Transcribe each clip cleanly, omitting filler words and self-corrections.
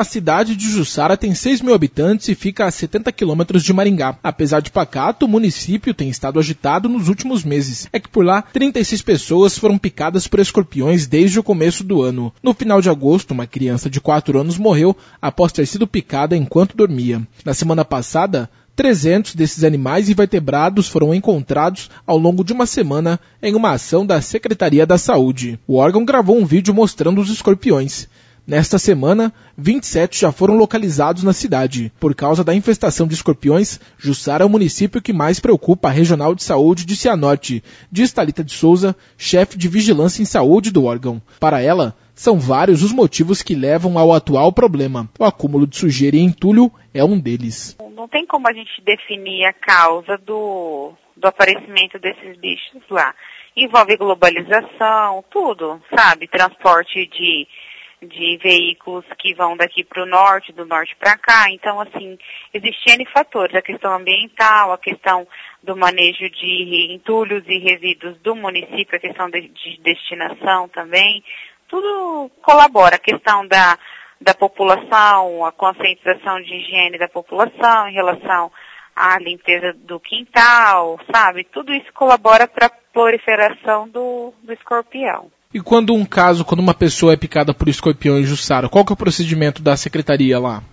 A cidade de Jussara tem 6 mil habitantes e fica a 70 quilômetros de Maringá. Apesar de pacato, o município tem estado agitado nos últimos meses. É que por lá, 36 pessoas foram picadas por escorpiões desde o começo do ano. No final de agosto, uma criança de 4 anos morreu após ter sido picada enquanto dormia. Na semana passada, 300 desses animais invertebrados foram encontrados ao longo de uma semana em uma ação da Secretaria da Saúde. O órgão gravou um vídeo mostrando os escorpiões. Nesta semana, 27 já foram localizados na cidade. Por causa da infestação de escorpiões, Jussara é o município que mais preocupa a Regional de Saúde de Cianorte, diz Thalita de Souza, chefe de Vigilância em Saúde do órgão. Para ela, são vários os motivos que levam ao atual problema. O acúmulo de sujeira e entulho é um deles. Não tem como a gente definir a causa do aparecimento desses bichos lá. Envolve globalização, tudo, sabe? Transporte de veículos que vão daqui para o norte, do norte para cá. Então, assim, existem N fatores. A questão ambiental, a questão do manejo de entulhos e resíduos do município, a questão de destinação também. Tudo colabora. A questão da população, a conscientização de higiene da população em relação à limpeza do quintal, sabe? Tudo isso colabora para a proliferação do escorpião. E quando uma pessoa é picada por escorpião em Jussara, qual que é o procedimento da secretaria lá?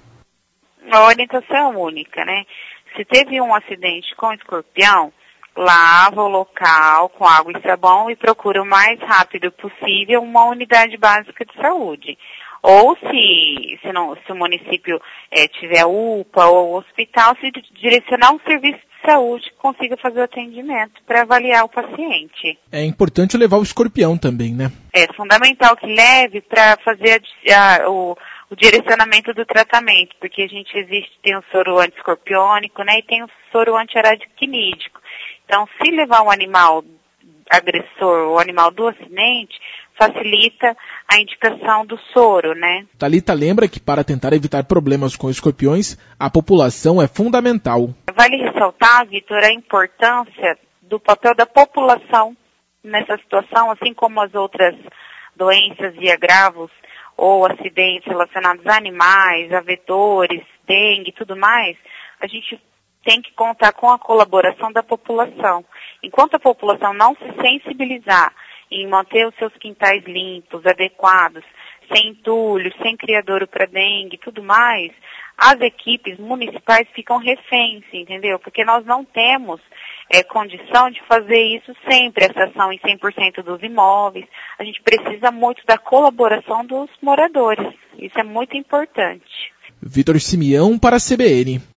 A orientação é única, né? Se teve um acidente com escorpião, lava o local com água e sabão e procura o mais rápido possível uma unidade básica de saúde. Ou se o município tiver UPA ou hospital, se direcionar um serviço de saúde que consiga fazer o atendimento para avaliar o paciente. É importante levar o escorpião também, né? É fundamental que leve para fazer o direcionamento do tratamento, porque tem o soro antiescorpiônico, né, e tem o soro antiaracnídeo. Então, se levar um animal agressor, o animal do acidente, facilita a indicação do soro, né? Thalita lembra que para tentar evitar problemas com escorpiões, a população é fundamental. Vale ressaltar, Vitor, a importância do papel da população nessa situação, assim como as outras doenças e agravos ou acidentes relacionados a animais, a vetores, dengue e tudo mais, a gente tem que contar com a colaboração da população. Enquanto a população não se sensibilizar em manter os seus quintais limpos, adequados, sem entulho, sem criadouro para dengue e tudo mais, as equipes municipais ficam reféns, entendeu? Porque nós não temos condição de fazer isso sempre, essa ação em 100% dos imóveis. A gente precisa muito da colaboração dos moradores. Isso é muito importante. Vitor Simeão para a CBN.